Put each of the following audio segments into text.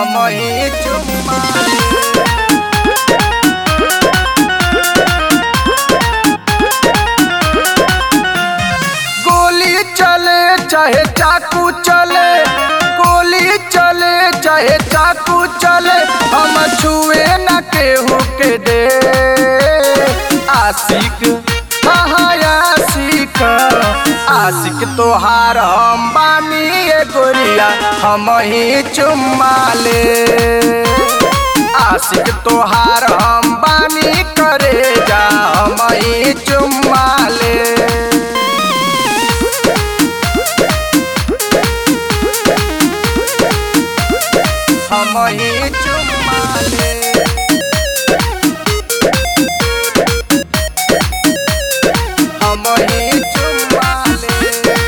हम ही चुम्मा गोली चले चाहे चाकू चले, गोली चले चाहे चाकू चले, हम छुए न केहू के दे। आशिक आशिक आशिक तोहार हम बानी ए गोरिया, हम ही चुम्मा ले। आशिक तोहार हम बानी करे जा, हम ही चुम्मा ले। हम ही चुम्मा ले। हम ही चुम्मा ले।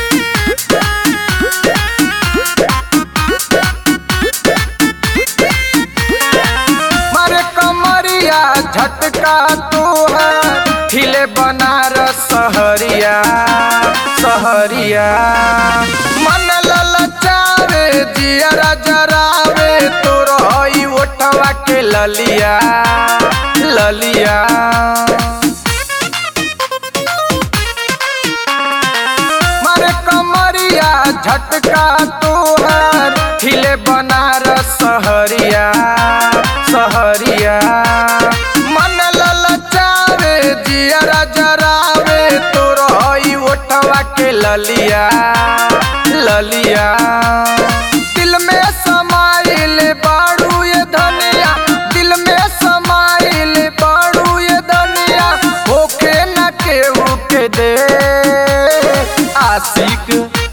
मारे कमरिया झटका तू है, हिले बनारस सहरिया सहरिया। मन ललचावे जियरा जरावे, तोर हई ओठवा के ललिया ललिया। मारे कमरिया झटका तोहर, हिले बनारस सहरिया सहरिया। मन ललचावे जियरा जरावे, तोर हई ओठवा के ललिया ललिया। दिल में समाइल बाड़ू ये धनिया, दिल में समाइल बाड़ू ये धनिया, होके न केहू के दे। आशिक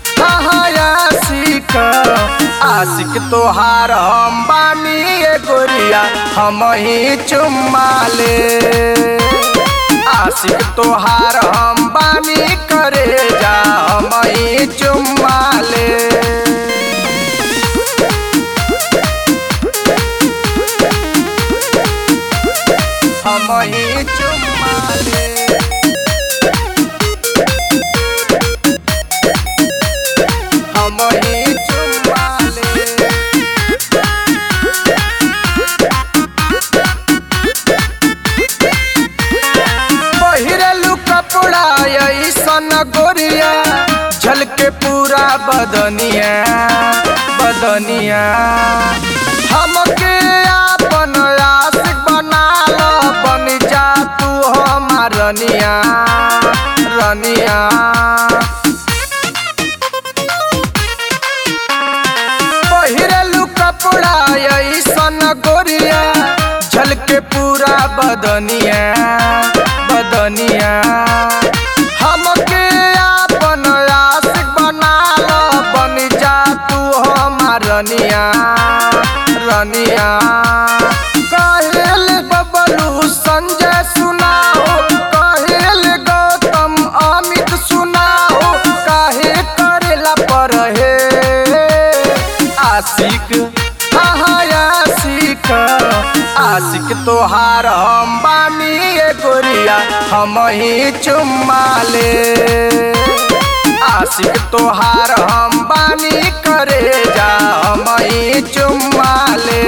आशिक आशिक तोहार हम बानी ए गोरिया, हम ही चुम्मा ले। आशिक तोहार हम बानी करे जा, हम ही चुम्मा ले। हम ही चुम्मा ले। हम ही चुम्मा ले। पहिरलू कपड़ा ऐसन गोरिया, झलके पूरा बदनिया बदनिया। हमके आपन आशिक बना लो, बन जा तू हमार रनिया रनिया। पहिरलू कपड़ा ऐसन गोरिया, झलके पूरा बदनिया बदनिया। हमके आपन आशिक बना लो, बन जा तू हमार रनिया रनिया। कहेल बबलू संजय सुनाओ, कहेल गौतम अमित सुनाओ, काहे करेला पर हे। आशिक आशिक आशिक तोहार हम बानी ए गोरिया, हम ही चुम्मा ले। आशिक तोहार हम बानी करे जा, हम ही चुम्मा ले।